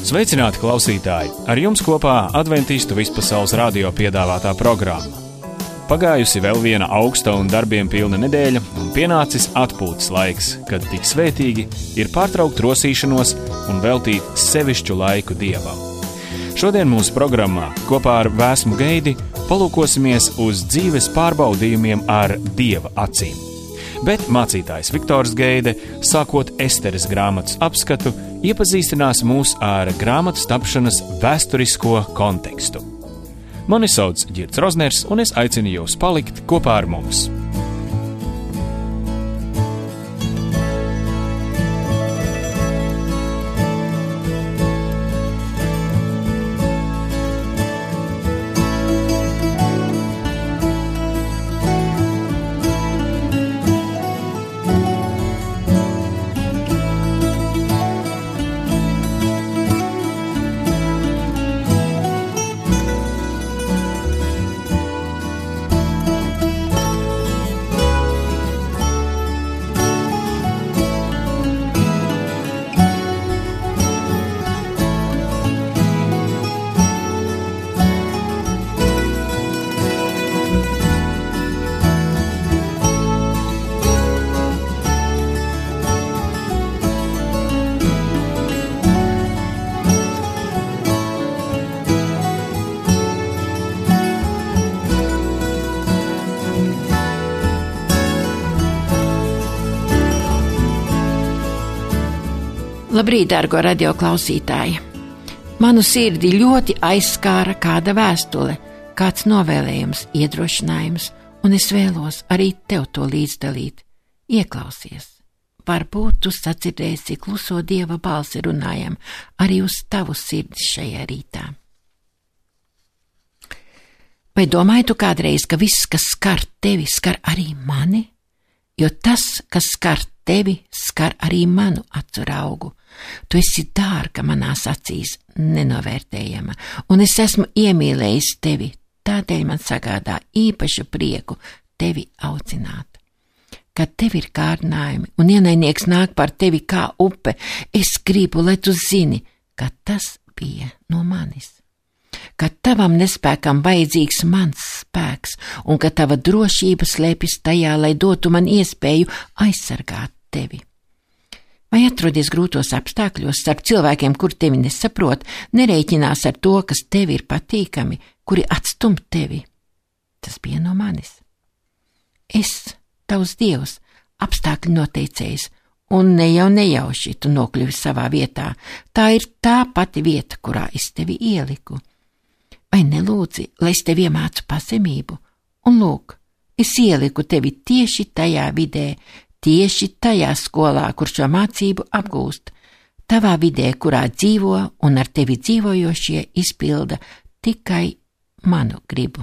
Sveicināti klausītāji! Ar jums kopā Adventistu vispasaules radio piedāvātā programma. Pagājusi vēl viena augsta un darbiem pilna nedēļa un pienācis atpūtas laiks, kad tik svētīgi ir pārtraukt rosīšanos un veltīt sevišķu laiku Dievam. Šodien mūsu programmā kopā ar Vēsmu Geidi palūkosimies uz dzīves pārbaudījumiem ar Dieva acīm. Bet mācītājs Viktors Geide, sākot Esteres grāmatas apskatu, iepazīstinās mūs ar grāmatas tapšanas vēsturisko kontekstu. Mani sauc Ģirds Rozners, un es aicinu jūs palikt kopā ar mums. Labrīt, dargo radio klausītāji! Manu sirdi ļoti aizskāra kāda vēstule, kāds novēlējums, iedrošinājums, un es vēlos arī tev to līdzdalīt. Ieklausies! Varbūt tu sadzirdēsi kluso Dieva balsi runājam arī uz tavu sirdi šajā rītā. Vai domāji tu kādreiz, ka viss, kas skar tevi, skar arī mani? Jo tas, kas skar tevi, skar arī manu acu raugu. Tu esi dārga manās acīs, nenovērtējama, un es esmu iemīlējis tevi, tādēļ man sagādā īpašu prieku tevi audzināt. Kad tev ir kārdinājumi un ienaidnieks nāk par tevi kā upe, es gribu, lai tu zini, ka tas bija no manis. Ka tavam nespēkam vajadzīgs mans spēks, un ka tava drošība slēpjas tajā, lai dotu man iespēju aizsargāt tevi. Vai atrodies grūtos apstākļos starp cilvēkiem, kur tevi nesaprot, nerēķinās ar to, kas tevi ir patīkami, kuri atstum tevi? Tas bija no manis. Es, tavs Dievs, apstākļu noteicējs, un nejauši tu nokļuvi savā vietā. Tā ir tā pati vieta, kurā es tevi ieliku. Vai nelūdzi, lai es tevi iemācu pazemību? Un lūk, es ieliku tevi tieši tajā vidē, tieši tajā skolā, kur šo mācību apgūst, tavā vidē, kurā dzīvo un ar tevi dzīvojošie izpilda tikai manu gribu.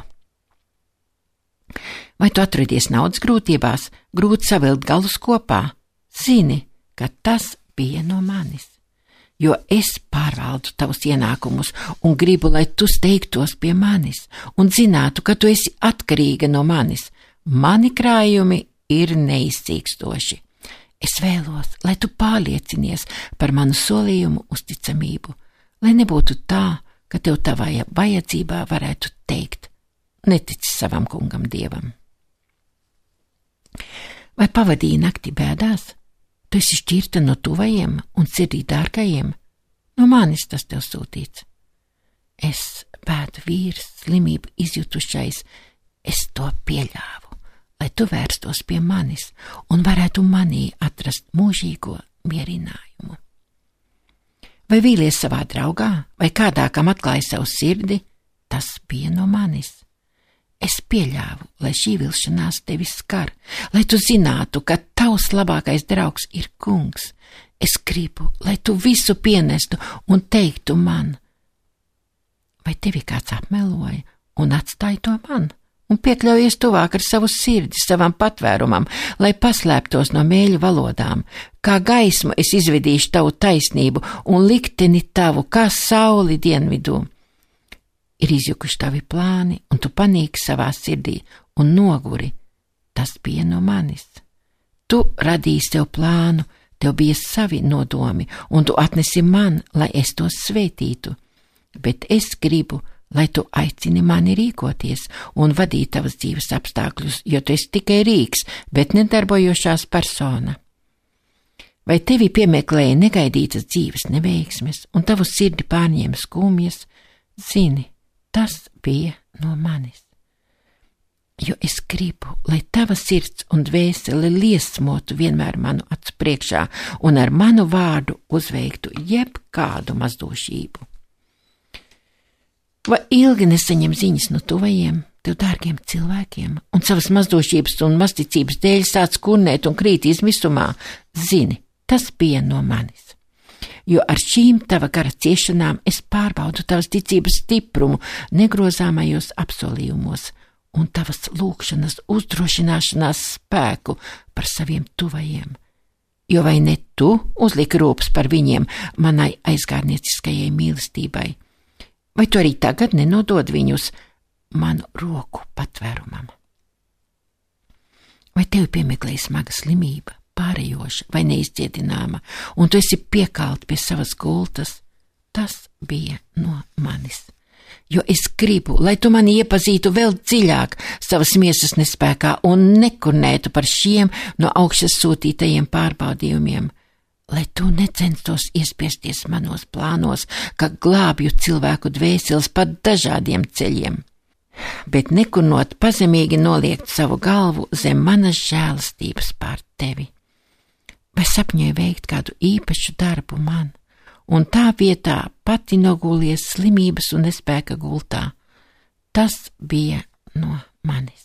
Vai tu atrodies naudas grūtībās, grūti savilkt galus kopā? Zini, ka tas bija no manis, jo es pārvaldu tavus ienākumus un gribu, lai tu steigtos pie manis un zinātu, ka tu esi atkarīga no manis. Mani krājumi ir neizcīkstoši. Es vēlos, lai tu pārliecinies par manu solījumu uzticamību, lai nebūtu tā, ka tev tavā vajadzībā varētu teikt: netici savam kungam Dievam. Vai pavadīji nakti bēdās? Tu esi šķirta no tuvajiem un sirdī dārgajiem? No manis tas tev sūtīts. Es, bēdu vīrs, slimību izjutušais, es to pieļāvu, lai tu vērstos pie manis un varētu manī atrast mūžīgo mierinājumu. Vai vīlies savā draugā, vai kādā, kam atklāja savu sirdi? Tas bija no manis. Es pieļāvu, lai šī vilšanās tevi skar, lai tu zinātu, ka tavs labākais draugs ir kungs. Es gribu, lai tu visu pienestu un teiktu man. Vai tevi kāds apmeloja un atstāja to man? Un piekļaujies tuvāk ar savu sirdi, savam patvērumam, lai paslēptos no mēļu valodām. Kā gaismu es izvedīšu tavu taisnību un likteni tavu, kā sauli dienvidū. Ir izjukuši tavi plāni, un tu panīki savā sirdī un noguri. Tas bija no manis. Tu radīji sev plānu, Tev bija savi nodomi, un tu atnesi man, lai es tos svētītu, bet es gribu, lai tu aicini mani rīkoties un vadīt tavas dzīves apstākļus, jo tu esi tikai rīks, bet nedarbojošās persona. Vai tevi piemeklēja negaidītas dzīves neveiksmes, un tavu sirdi pārņēma skumjas? Zini, tas bija no manis. Jo es gribu, lai tava sirds un dvēsele liesmotu vienmēr manu acu priekšā un ar manu vārdu uzveiktu jebkādu mazdošību. Vai ilgi nesaņem ziņas no tuvajiem, tev dārgiem cilvēkiem, un savas mazdošības un masticības dēļ sāc kurnēt un krīt izmisumā? Zini, tas bija no manis. Jo ar šīm tava gara ciešanām es pārbaudu tavas ticības stiprumu negrozāmajos apsolījumos un tavas lūgšanas uzdrošināšanās spēku par saviem tuvajiem. Jo vai ne tu uzliki rūpes par viņiem manai aizgārnieciskajai mīlestībai? Vai tu arī tagad nenodod viņus manu roku patvērumam? Vai tevi piemeklēja smaga slimība, pārējoša vai neizcietināma, un tu esi piekalt pie savas gultas? Tas bija no manis. Jo es gribu, lai tu mani iepazītu vēl dziļāk savas miesas nespēkā un nekurnētu par šiem no augšas sūtītajiem pārbaudījumiem, lai tu necenstos iespiesties manos plānos, ka glābju cilvēku dvēseles pa dažādiem ceļiem, bet nekurnot pazemīgi noliekt savu galvu zem manas žēlastības pār tevi. Vai sapņoju veikt kādu īpašu darbu man, un tā vietā pati nogūlies slimības un nespēka gultā? Tas bija no manis.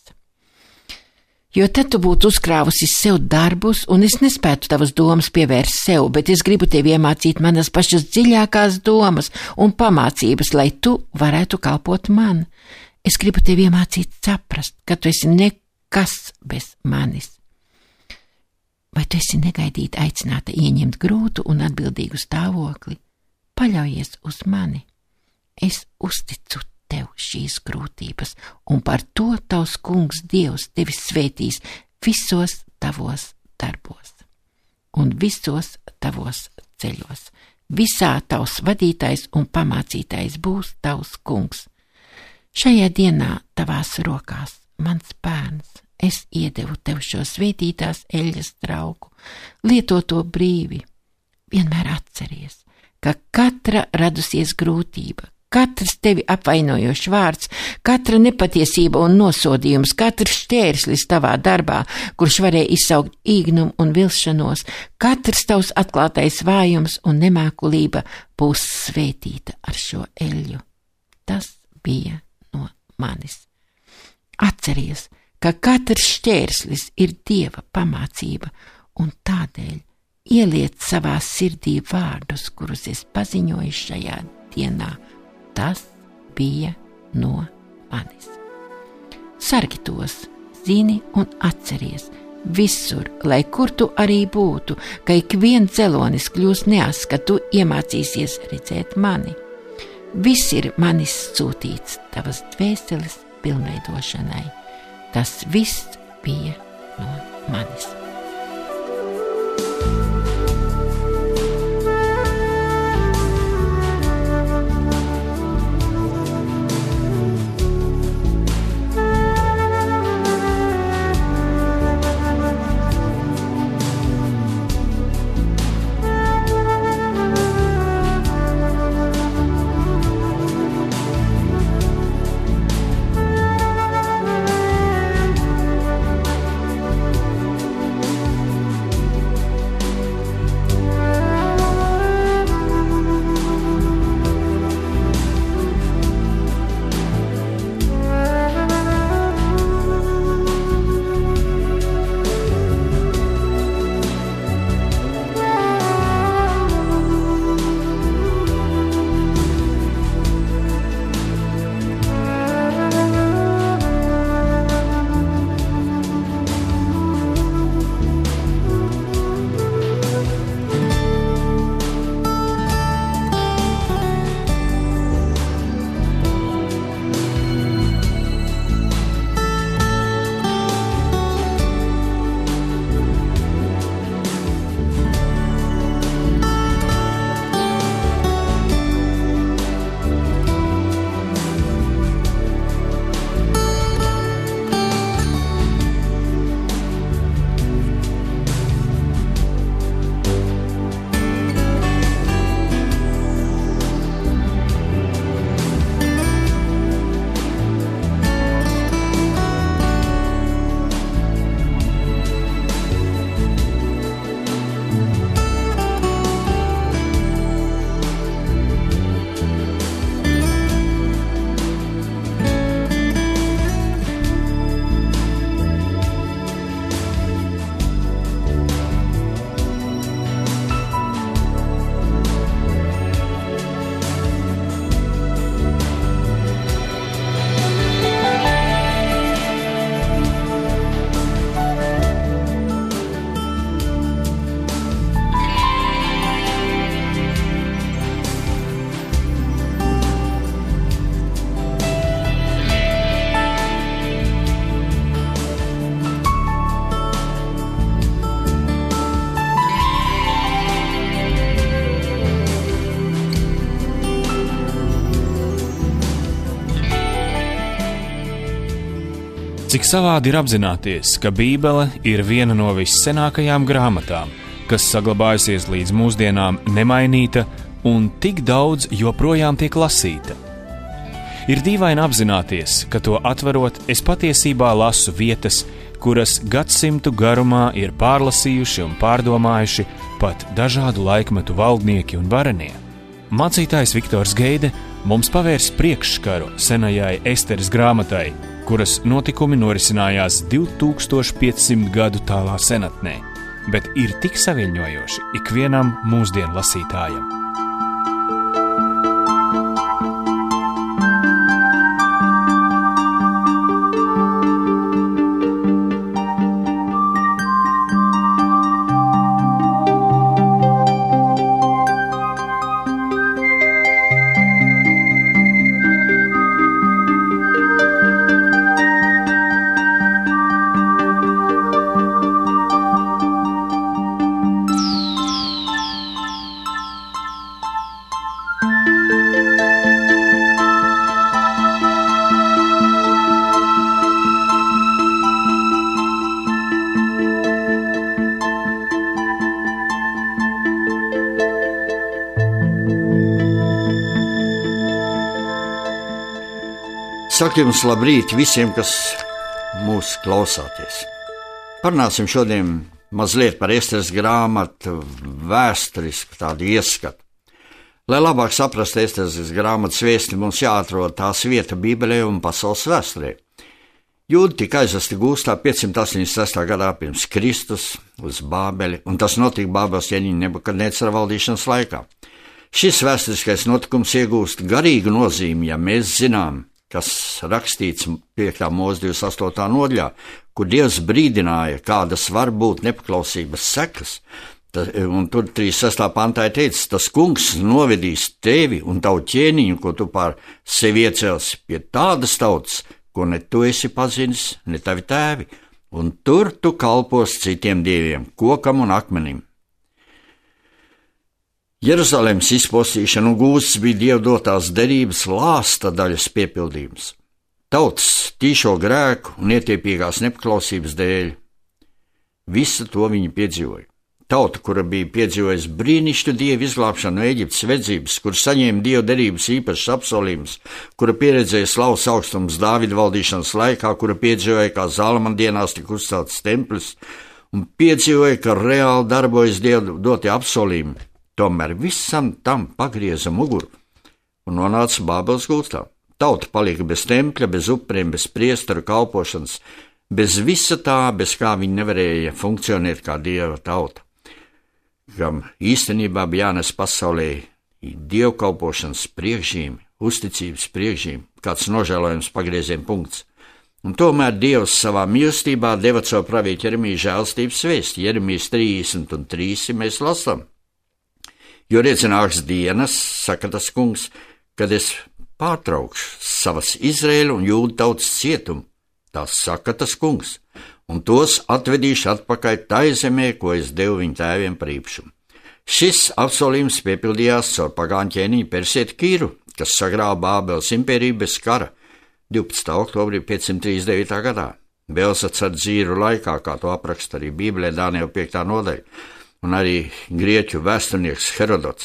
Jo tad tu būtu uzkrāvusi sev darbus, un es nespētu tavas domas pievērst sev, bet es gribu tevi iemācīt manas pašas dziļākās domas un pamācības, lai tu varētu kalpot man. Es gribu tevi iemācīt saprast, ka tu esi nekas bez manis. Vai tu esi negaidīti aicināta ieņemt grūtu un atbildīgu stāvokli? Paļaujies uz mani. Es uzticu tev šīs grūtības, un par to tavs kungs Dievs tevi svētīs visos tavos darbos un visos tavos ceļos. Visā tavs vadītājs un pamācītājs būs tavs kungs. Šajā dienā tavās rokās, mans bērns, es iedevu tev šo svētītās eļļas trauku, lieto to brīvi. Vienmēr atceries, ka katra radusies grūtība, katrs tevi apvainojošs vārds, katra nepatiesība un nosodījums, katrs šķērslis tavā darbā, kurš varēja izsaukt īgnumu un vilšanos, katrs tavs atklātais vājums un nemākulība būs svētīta ar šo eļļu. Tas bija no manis. Atceries, ka katrs šķērslis ir Dieva pamācība, un tādēļ ieliec savā sirdī vārdus, kurus es paziņoju šajā dienā. Tas bija no manis. Sargi tos, zini un atceries visur, lai kur tu arī būtu, ka ik viens dzelonis kļūs neas, ka tu iemācīsies redzēt mani. Viss ir manis sūtīts tavas dvēseles pilnveidošanai. Tas viss bija no manis. Cik savādi ir apzināties, ka Bībele ir viena no vissenākajām grāmatām, kas saglabājusies līdz mūsdienām nemainīta un tik daudz joprojām tiek lasīta. Ir dīvaini apzināties, ka to atverot, es patiesībā lasu vietas, kuras gadsimtu garumā ir pārlasījuši un pārdomājuši pat dažādu laikmetu valdnieki un varenie. Mācītājs Viktors Geide mums pavērs priekšskaru senajai Esteres grāmatai, kuras notikumi norisinājās 2500 gadu tālā senatnē, bet ir tik saviļņojoši ikvienam mūsdienu lasītājam. Saku jums labrīt visiem, kas mūs klausāties. Parunāsim šodien mazliet par Esteres grāmatu vēsturisku tādu ieskatu. Lai labāk saprastu Esteres grāmatas vēsti, mums jāatrod tās vieta Bībelē un pasaules vēsturē. Jūdi tika aizvesti gūstā 586. gadā pirms Kristus uz Bābeli, un tas notika Bābeles ķēniņa Nebukadnecara valdīšanas laikā. Šis vēsturiskais notikums iegūst garīgu nozīmi, ja mēs zinām, kas rakstīts 5. mūzes 28. nodaļā, kur Dievs brīdināja, kādas var būt nepaklausības sekas, un tur 36. pantā ir teicis, tas kungs novedīs tevi un tavu ķēniņu, ko tu pār sevi iecelsi, pie tādas tautas, ko ne tu esi pazinis, ne tavi tēvi, un tur tu kalpos citiem dieviem, kokam un akmenim. Jeruzalemes izpostīšana un gūsts bija Dieva dotās derības lāsta daļas piepildījums. Tautas tīšo grēku un ietiepīgās nepaklausības dēļ. Visu to viņi piedzīvoja. Tauta, kura bija piedzīvojusi brīnišķīgu Dieva izglābšanu no Eģiptes verdzības, kur saņēma Dieva derības īpašas apsolījumus, kura pieredzēja slavas augstums Dāvida valdīšanas laikā, kura piedzīvoja, kā Zālamana dienās tika uzcelts templis, un piedzīvoja, ka reāli darbojas Dieva dotie apsolījumi. Tomēr visam tam pagrieza muguru un nonāca Bābeles gūstā. Tauta palika bez tempļa, bez upuriem, bez priesteru kalpošanas, bez visa tā, bez kā viņi nevarēja funkcionēt kā Dieva tauta, kam īstenībā bija jānes pasaulē dievkalpošanas priekšzīme, uzticības priekšzīme, kāds nožēlojams pagrieziena punkts. Un tomēr Dievs savā mīlestībā deva savu pravietu Jeremiju žēlstības vēsti. Jeremijas 30 un 3 mēs lasām. Jo riecināks dienas, saka tas kungs, kad es pārtraukšu savas Izraēļa un Jūda tautas cietumu, tās saka tas kungs, un tos atvedīšu atpakaļ tai zemē, ko es devu viņu tēviem par īpašumu. Šis apsolījums piepildījās caur pagānu ķēniņu Persietu Kīru, kas sagrāva Bābeles impēriju bez kara 12. oktobrī 539. gadā. Belsacara dzīru laikā, kā to apraksta arī Bībelē Dāniela 5. nodaļa. Un arī grieķu vēsturnieks Herodots.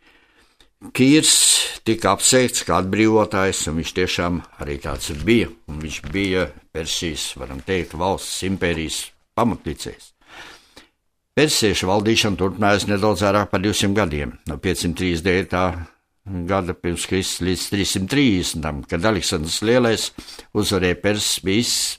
Kīrs tika apsveikts kā atbrīvotājs, un viņš tiešām arī tāds bija, un viņš bija Persijas, varam teikt, valsts impērijas pamatlicējs. Persiešu valdīšana turpinājās nedaudz vairāk par 200 gadiem, no 539. gada pirms Kristus līdz 330. kad Aleksandrs Lielais uzvarēja Persijas.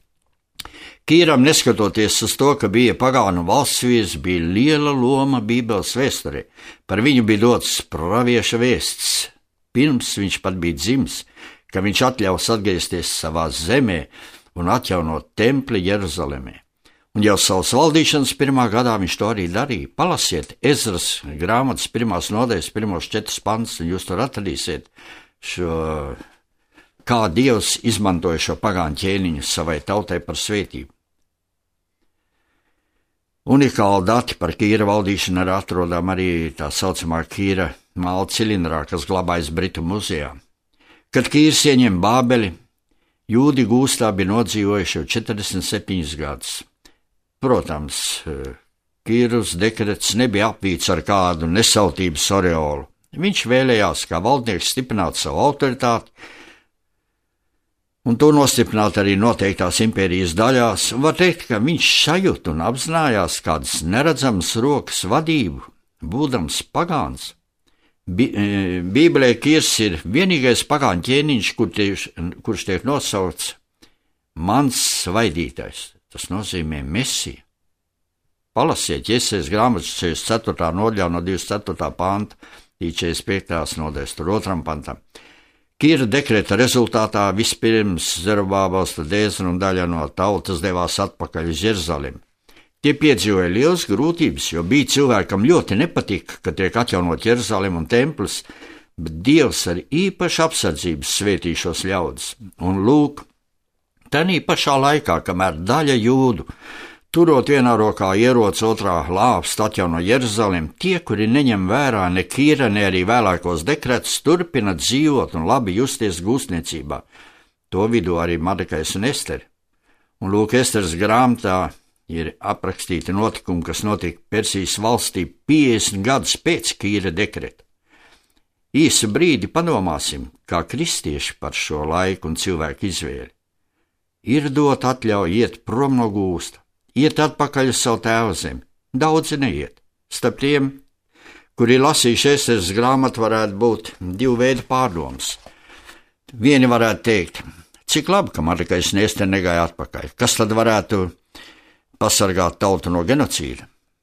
Kīram, neskatoties uz to, ka bija pagānu valsts vīrs, bija liela loma Bībeles vēsturē. Par viņu bija dots pravieša vēsts, pirms viņš pat bija dzimis, ka viņš atļaus atgriezties savā zemē un atjaunot templi Jeruzalemē. Un jau savas valdīšanas 1. gadā viņš to arī darīja. Palasiet Ezras grāmatas 1. nodaļas 4. pants, un jūs tur atradīsiet kā Dievs izmantoja šo pagānu ķēniņu savai tautai par svētību. Unikāli dati par Kīra valdīšanu ir atrodami arī tā saucamā Kīra māla cilindrā, kas glabājas Britu muzejā. Kad Kīrs ieņem Bābeli, Jūdi gūstā bija nodzīvojuši jau 47 gadus. Protams, Kīras dekrets nebija apvīts ar kādu nesautības oreolu. Viņš vēlējās kā valdnieks stiprināt savu autoritāti, un to nostiprināt arī noteiktās impērijas daļās, un var teikt, ka viņš sajūta un apzinājās kādas neredzamas rokas vadību, būdams pagāns. Bībelē Kīrs ir vienīgais pagāņu ķēniņš, kurš tiek nosaukts mans svaidītais. Tas nozīmē Mesija. Palasiet Jesajas grāmatas 44. nodaļā no 24. panta līdz 45. nodaļas 2. pantam. Kīra dekreta rezultātā vispirms Zerubābels, tad Ēzra un daļa no tautas devās atpakaļ uz Jeruzalemi. Tie piedzīvoja lielas grūtības, jo bija cilvēkam ļoti nepatika, ka tiek atjaunot Jeruzalem un templis, bet Dievs ar īpašu apsardzības svētīja šos ļaudis. Un lūk, tanī pašā laikā, kamēr daļa jūdu, turot vienā rokā ieroci, otrā lāpstu atjauno Jeruzalem, tie, kuri neņem vērā ne Kīra, ne arī vēlākos dekretus, turpina dzīvot un labi justies gūstniecībā. To vidū arī Mardekais un Esteri. Un lūk, Esteras grāmatā ir aprakstīti notikumi, kas notika Persijas valstī 50 gadus pēc Kīra dekreta. Īsu brīdi padomāsim, kā kristieši par šo laiku un cilvēku izvēli. Ir dot atļauju iet prom no gūsta, iet atpakaļ uz savu tēva zemi. Daudzi neiet. Starp tiem, kuri lasījuši Esteras grāmatu, varētu būt divu veidu pārdomas. Vieni varētu teikt, cik labi, ka Mardekais un Estera negāja atpakaļ. Kas tad varētu pasargāt tautu no genocīda?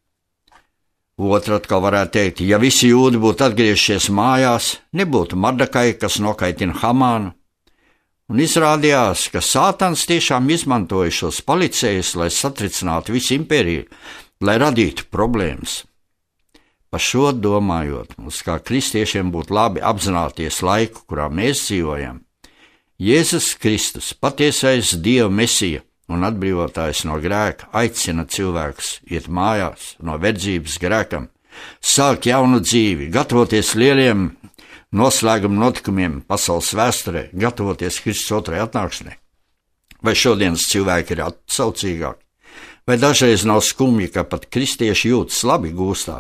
Otra atkal varētu teikt, ja visi jūdi būtu atgriežies mājās, nebūtu Mardekai, kas nokaitina Hamānu. Un izrādījās, ka Sātans tiešām izmantoja šos palicējus, lai satricinātu visu impēriju, lai radītu problēmas. Par šo domājot, mums kā kristiešiem būtu labi apzināties laiku, kurā mēs dzīvojam. Jēzus Kristus, patiesais Dieva Mesija un atbrīvotājs no grēka, aicina cilvēkus iet mājās no verdzības grēkam, sākt jaunu dzīvi, gatavoties lieliem noslēguma notikumiem pasaules vēsturē, gatavoties Kristus otrai atnākšanai. Vai šodienas cilvēki ir atsaucīgāki? Vai dažreiz nav skumji, ka pat kristieši jūtas labi gūstā?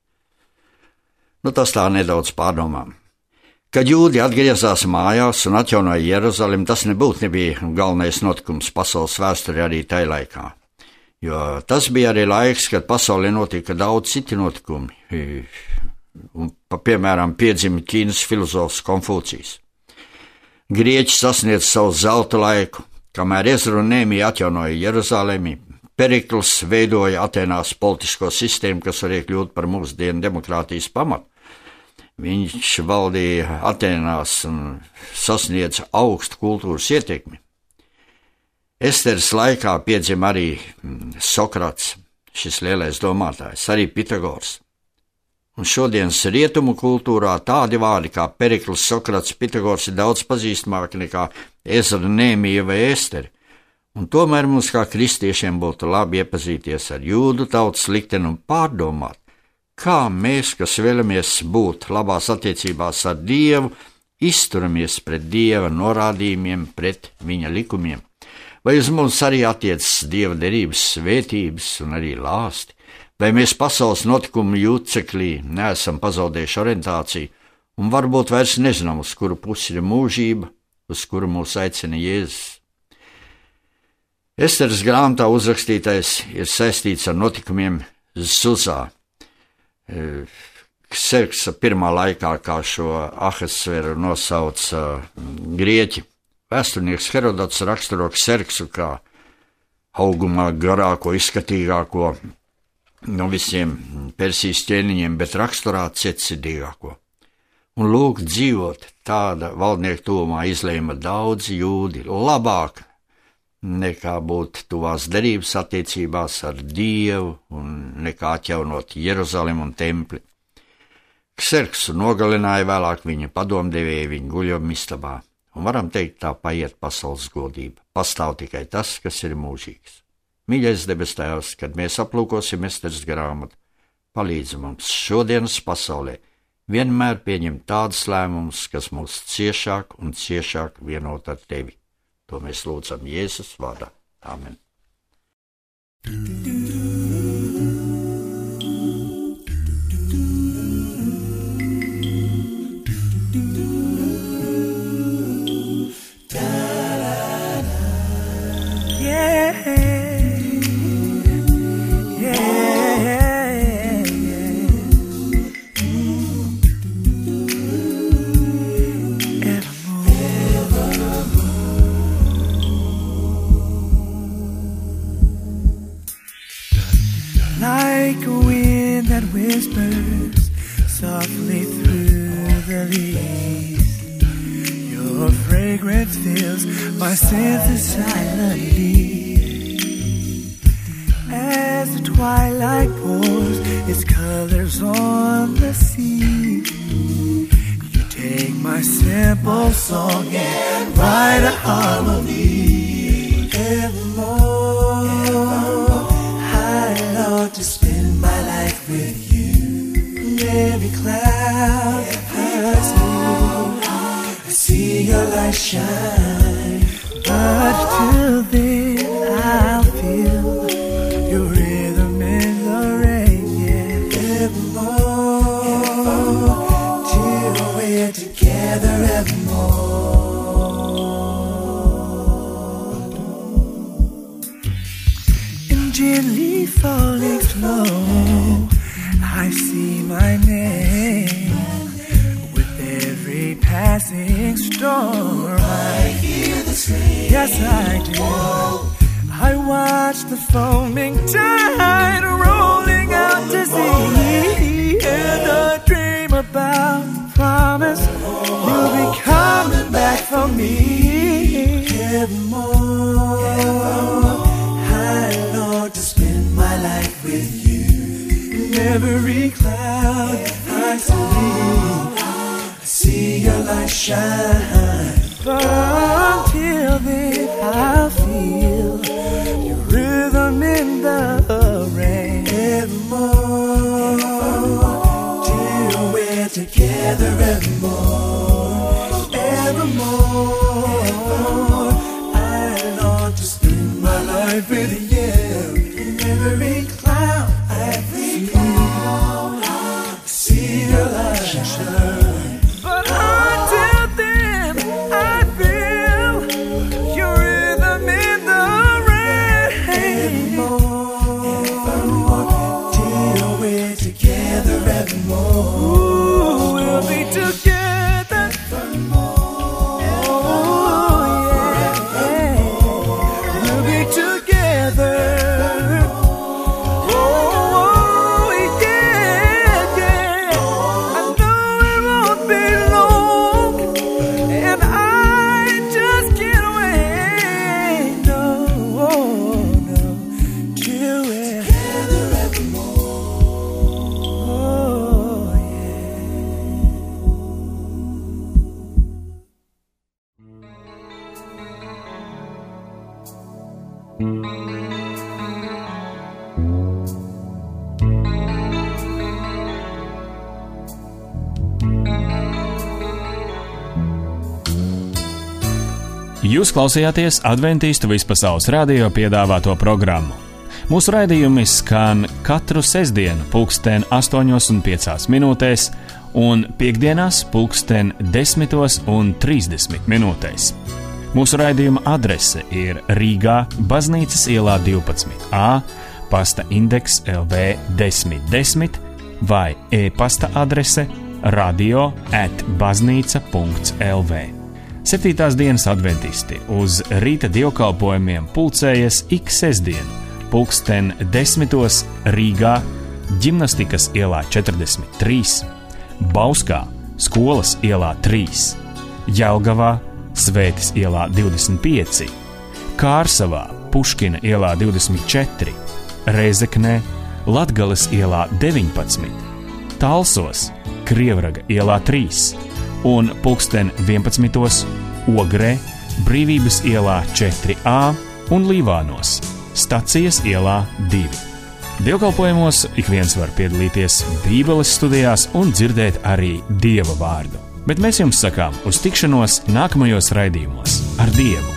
Tas tā nedaudz pārdomām. Kad jūdi atgriezās mājās un atjaunoja Jeruzalemi, tas nebija galvenais notikums pasaules vēsturē arī tajā laikā. Jo tas bija arī laiks, kad pasaulē notika daudz citi notikumi. Piemēram, piedzima Ķīnas filozofs Konfūcijs. Grieķi sasniedz savu zelta laiku, kamēr Ezra un Nehemija atjaunoja Jeruzalemi. Perikls veidoja Atēnās politisko sistēmu, kas varēja kļūt par mūsdienu demokrātijas pamatu. Viņš valdīja Atēnās un sasniedza augstu kultūras ietekmi. Esteras laikā piedzima arī Sokrats, šis lielais domātājs, arī Pitagors. Un šodienas rietumu kultūrā tādi vārdi kā Perikls, Sokrats, Pitagors ir daudz pazīstamāki nekā Ezra, Nehemija vai Esteri. Un tomēr mums kā kristiešiem būtu labi iepazīties ar jūdu tautas likteni un pārdomāt, kā mēs, kas vēlamies būt labās attiecībās ar Dievu, izturamies pret Dieva norādījumiem, pret viņa likumiem. Vai uz mums arī attiecas Dieva derības svētības un arī lāsti? Vai mēs pasaules notikumu jūceklī neesam pazaudējuši orientāciju un varbūt vairs nezinām, uz kuru pusi ir mūžība, uz kuru mūs aicina Jēzus? Esteras grāmatā uzrakstītais ir saistīts ar notikumiem Zuzā. Kserksa pirmā laikā, kā šo Ahasveru nosauca grieķi. Vēsturnieks Herodots raksturo Kserksu kā augumā garāko, izskatīgāko no visiem Persijas ķēniņiem, bet raksturā cietsirdīgāko. Un lūk, dzīvot tāda valdnieka tuvumā izlēma daudzi jūdi labāk nekā būt tuvās derības attiecībās ar Dievu un nekā atjaunot Jeruzalem un templi. Kserksu nogalināja vēlāk viņa padomdevēja viņa guļam istabā, un varam teikt, tā paiet pasaules godība. Pastāv tikai tas, kas ir mūžīgs. Mīļais debes Tēvs, kad mēs aplūkosim Esteras grāmatu, palīdz mums šodienas pasaulē vienmēr pieņemt tādus lēmumus, kas mūs ciešāk un ciešāk vienot ar Tevi. To mēs lūdzam Jēzus vārdā. Amen. Like a wind that whispers softly through the leaves, your fragrance fills my senses silently. As the twilight pours its colors on the sea, you take my simple song and write a harmony. Evermore, I long to spend my life with you. Every cloud I see your light shine. But till then I'll feel your rhythm in the rain. Yeah, evermore, till we're together evermore. And gently falling slow, I see my name. With every passing storm, I hear the same. Yes, I do. I watch the foaming tide rolling out to sea, and I dream about the promise you'll be coming back for me. Evermore, I long to spend my life with you. Every cloud I see your light shine. But until then I'll feel your rhythm in the rain. Evermore, till we're together evermore. Evermore, I long to spend my life with you. Every cloud I see your light shine. But until then, I feel your rhythm in the rain. Evermore, till we're together evermore. Ooh, we'll be together evermore. Oh, yeah. We'll be together. Jūs klausījāties Adventīstu vispasaules radio piedāvāto programmu. Mūsu raidījumi skan katru sestdienu 8:05 un piekdienās 10:30. Mūsu raidījuma adrese ir Rīgā, Baznīcas ielā 12A, pasta indeks LV 1010 vai e-pasta adrese radio@baznīca.lv. 7. dienas adventisti uz rīta dievkalpojumiem pulcējas ik sestdienu 10:10 Rīgā, Ģimnastikas ielā 43, Bauskā, Skolas ielā 3, Jelgavā, Svētes ielā 25, Kārsavā, Puškina ielā 24, Rēzeknē, Latgales ielā 19, Talsos, Krievraga ielā 3 un 11:00 Ogrē, Brīvības ielā 4A un Līvānos, Stacijas ielā 2. Dievkalpojumos ik viens var piedalīties Bībeles studijās un dzirdēt arī Dieva vārdu. Bet mēs jums sakām uz tikšanos nākamajos raidījumos ar Dievu!